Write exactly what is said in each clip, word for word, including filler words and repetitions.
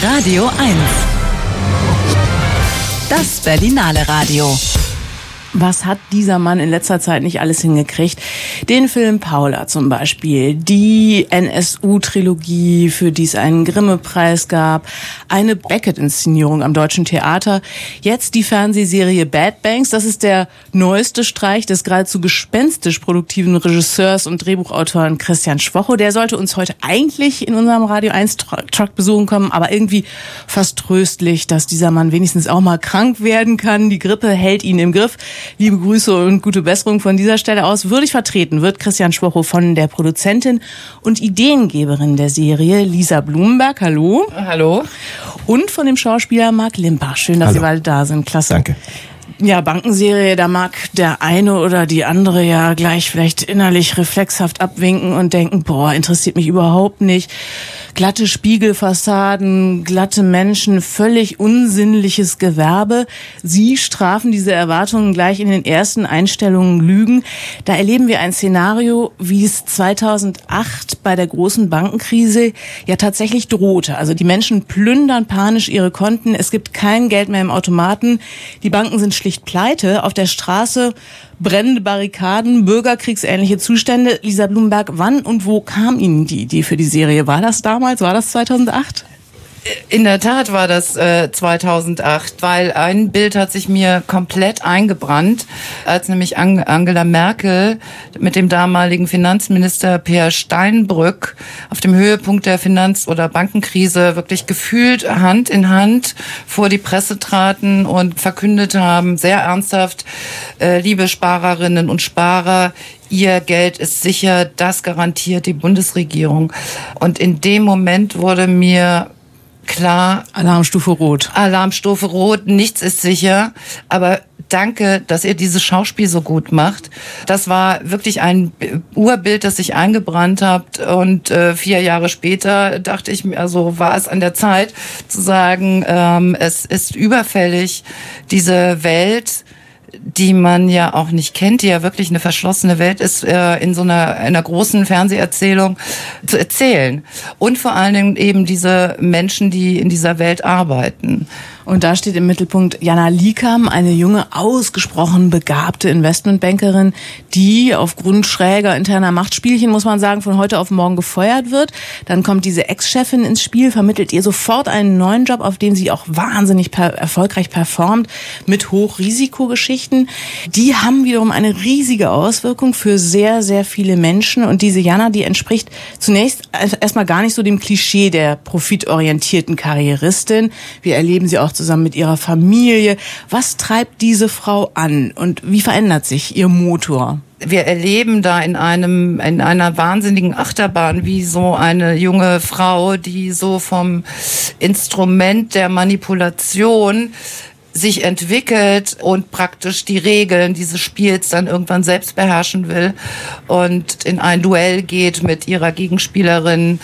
Radio eins. Das Berlinale Radio. Was hat dieser Mann in letzter Zeit nicht alles hingekriegt? Den Film Paula zum Beispiel, die N S U-Trilogie, für die es einen Grimme-Preis gab, eine Beckett-Inszenierung am Deutschen Theater, jetzt die Fernsehserie Bad Banks. Das ist der neueste Streich des geradezu gespenstisch produktiven Regisseurs und Drehbuchautoren Christian Schwocho. Der sollte uns heute eigentlich in unserem Radio eins Truck besuchen kommen, aber irgendwie fast tröstlich, dass dieser Mann wenigstens auch mal krank werden kann. Die Grippe hält ihn im Griff. Liebe Grüße und gute Besserung von dieser Stelle aus. Würdig vertreten wird Christian Schwocho von der Produzentin und Ideengeberin der Serie Lisa Blumenberg. Hallo. Hallo. Und von dem Schauspieler Marc Limpach. Schön, dass Hallo. Sie beide da sind. Klasse. Danke. Ja, Bankenserie, da mag der eine oder die andere ja gleich vielleicht innerlich reflexhaft abwinken und denken, boah, interessiert mich überhaupt nicht. Glatte Spiegelfassaden, glatte Menschen, völlig unsinnliches Gewerbe. Sie strafen diese Erwartungen gleich in den ersten Einstellungen Lügen. Da erleben wir ein Szenario, wie es zweitausendacht bei der großen Bankenkrise ja tatsächlich drohte. Also die Menschen plündern panisch ihre Konten. Es gibt kein Geld mehr im Automaten. Die Banken sind schlicht pleite. Auf der Straße brennende Barrikaden, bürgerkriegsähnliche Zustände. Lisa Blumenberg, wann und wo kam Ihnen die Idee für die Serie? War das damals? War das zweitausendacht? In der Tat war das äh, zweitausendacht, weil ein Bild hat sich mir komplett eingebrannt, als nämlich Ang- Angela Merkel mit dem damaligen Finanzminister Peer Steinbrück auf dem Höhepunkt der Finanz- oder Bankenkrise wirklich gefühlt Hand in Hand vor die Presse traten und verkündet haben, sehr ernsthaft, äh, liebe Sparerinnen und Sparer, Ihr Geld ist sicher, das garantiert die Bundesregierung. Und in dem Moment wurde mir klar, Alarmstufe Rot. Alarmstufe Rot, nichts ist sicher. Aber danke, dass ihr dieses Schauspiel so gut macht. Das war wirklich ein Urbild, das sich eingebrannt hat. Und äh, vier Jahre später dachte ich mir, also war es an der Zeit zu sagen, ähm, es ist überfällig, diese Welt, die man ja auch nicht kennt, die ja wirklich eine verschlossene Welt ist, äh, in so einer, einer großen Fernseherzählung zu erzählen. Und vor allen Dingen eben diese Menschen, die in dieser Welt arbeiten. Und da steht im Mittelpunkt Jana Likam, eine junge, ausgesprochen begabte Investmentbankerin, die aufgrund schräger interner Machtspielchen, muss man sagen, von heute auf morgen gefeuert wird. Dann kommt diese Ex-Chefin ins Spiel, vermittelt ihr sofort einen neuen Job, auf dem sie auch wahnsinnig per- erfolgreich performt, mit Hochrisikogeschichten. Die haben wiederum eine riesige Auswirkung für sehr, sehr viele Menschen. Und diese Jana, die entspricht zunächst erstmal gar nicht so dem Klischee der profitorientierten Karrieristin. Wir erleben sie auch zusammen mit ihrer Familie. Was treibt diese Frau an und wie verändert sich ihr Motor? Wir erleben da in einem, in einer wahnsinnigen Achterbahn, wie so eine junge Frau, die so vom Instrument der Manipulation sich entwickelt und praktisch die Regeln dieses Spiels dann irgendwann selbst beherrschen will und in ein Duell geht mit ihrer Gegenspielerin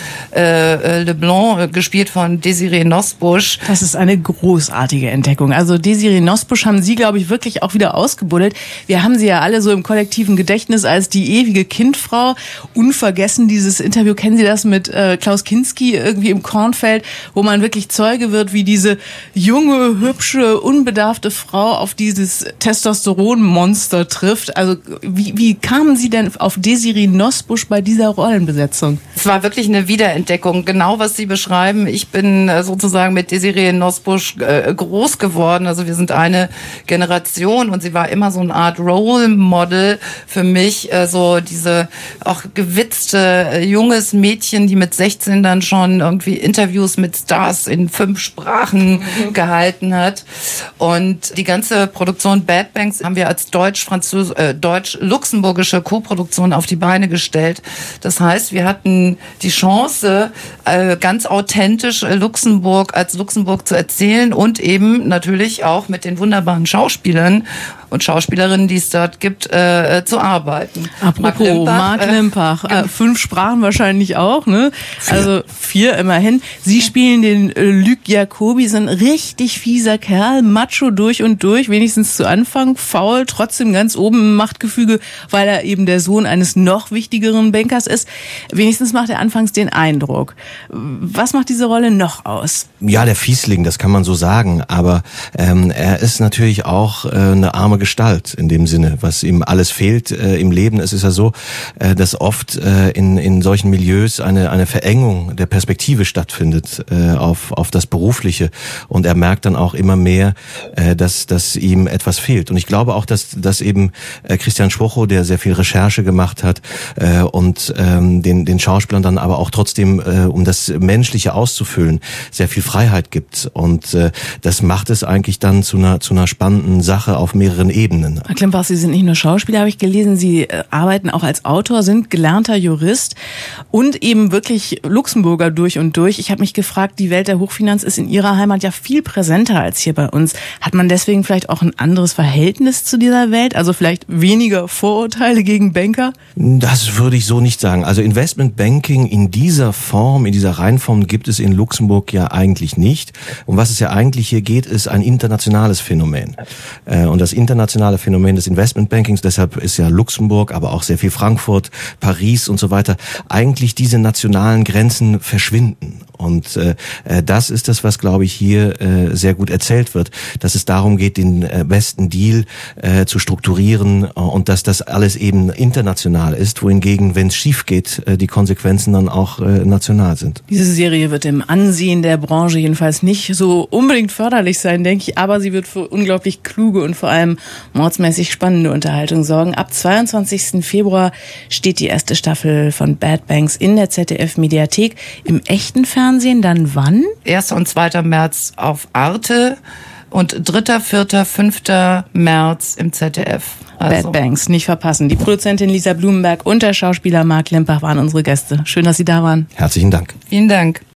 äh, LeBlanc, gespielt von Desiree Nosbusch. Das ist eine großartige Entdeckung. Also Desiree Nosbusch haben Sie, glaube ich, wirklich auch wieder ausgebuddelt. Wir haben sie ja alle so im kollektiven Gedächtnis als die ewige Kindfrau. Unvergessen dieses Interview, kennen Sie das mit äh, Klaus Kinski irgendwie im Kornfeld, wo man wirklich Zeuge wird, wie diese junge, hübsche, unbedarfte Frau auf dieses Testosteronmonster trifft. Also wie, wie kamen Sie denn auf Desiree Nosbusch bei dieser Rollenbesetzung? Es war wirklich eine Wiederentdeckung, genau was Sie beschreiben. Ich bin äh, sozusagen mit Desiree Nosbusch äh, groß geworden. Also wir sind eine Generation und sie war immer so eine Art Role Model für mich. Äh, so diese auch gewitzte äh, junges Mädchen, die mit sechzehn dann schon irgendwie Interviews mit Stars in fünf Sprachen mhm. gehalten hat. Und die ganze Produktion Bad Banks haben wir als deutsch-französ- äh, deutsch-luxemburgische Co-Produktion auf die Beine gestellt. Das heißt, wir hatten die Chance, äh, ganz authentisch äh, Luxemburg als Luxemburg zu erzählen und eben natürlich auch mit den wunderbaren Schauspielern und Schauspielerinnen, die es dort gibt, äh, zu arbeiten. Apropos Marc Limpach, äh, fünf Sprachen wahrscheinlich auch, ne? Vier. Also vier immerhin. Sie spielen den äh, Luc Jacobi, so ein richtig fieser Kerl, Macho durch und durch, wenigstens zu Anfang, faul, trotzdem ganz oben im Machtgefüge, weil er eben der Sohn eines noch wichtigeren Bankers ist. Wenigstens macht er anfangs den Eindruck. Was macht diese Rolle noch aus? Ja, der Fiesling, das kann man so sagen, aber ähm, er ist natürlich auch äh, eine arme Gestalt in dem Sinne, was ihm alles fehlt äh, im Leben. Es ist ja so, äh, dass oft äh, in in solchen Milieus eine eine Verengung der Perspektive stattfindet äh, auf auf das Berufliche, und er merkt dann auch immer mehr, äh, dass dass ihm etwas fehlt. Und ich glaube auch, dass dass eben äh, Christian Schwocho, der sehr viel Recherche gemacht hat äh, und ähm, den den Schauspielern dann aber auch trotzdem, äh, um das Menschliche auszufüllen, sehr viel Freiheit gibt, und äh, das macht es eigentlich dann zu einer zu einer spannenden Sache auf mehreren Ebenen. Herr Klimpach, Sie sind nicht nur Schauspieler, habe ich gelesen, Sie äh, arbeiten auch als Autor, sind gelernter Jurist und eben wirklich Luxemburger durch und durch. Ich habe mich gefragt, die Welt der Hochfinanz ist in Ihrer Heimat ja viel präsenter als hier bei uns. Hat man deswegen vielleicht auch ein anderes Verhältnis zu dieser Welt? Also vielleicht weniger Vorurteile gegen Banker? Das würde ich so nicht sagen. Also Investmentbanking in dieser Form, in dieser Reihenform gibt es in Luxemburg ja eigentlich nicht. Um was es ja eigentlich hier geht, ist ein internationales Phänomen. Und das internationale Phänomen des Investmentbankings, deshalb ist ja Luxemburg, aber auch sehr viel Frankfurt, Paris und so weiter, eigentlich diese nationalen Grenzen verschwinden. Und äh, das ist das, was, glaube ich, hier äh, sehr gut erzählt wird, dass es darum geht, den äh, besten Deal äh, zu strukturieren, äh, und dass das alles eben international ist, wohingegen, wenn es schief geht, äh, die Konsequenzen dann auch äh, national sind. Diese Serie wird im Ansehen der Branche jedenfalls nicht so unbedingt förderlich sein, denke ich, aber sie wird für unglaublich kluge und vor allem mordsmäßig spannende Unterhaltung sorgen. Ab zweiundzwanzigsten Februar steht die erste Staffel von Bad Banks in der Z D F-Mediathek. Im echten Fernsehen dann wann? erster und zweiter März auf Arte und dritter, vierter, fünfter März im Z D F. Also. Bad Banks, nicht verpassen. Die Produzentin Lisa Blumenberg und der Schauspieler Marc Klimpach waren unsere Gäste. Schön, dass Sie da waren. Herzlichen Dank. Vielen Dank.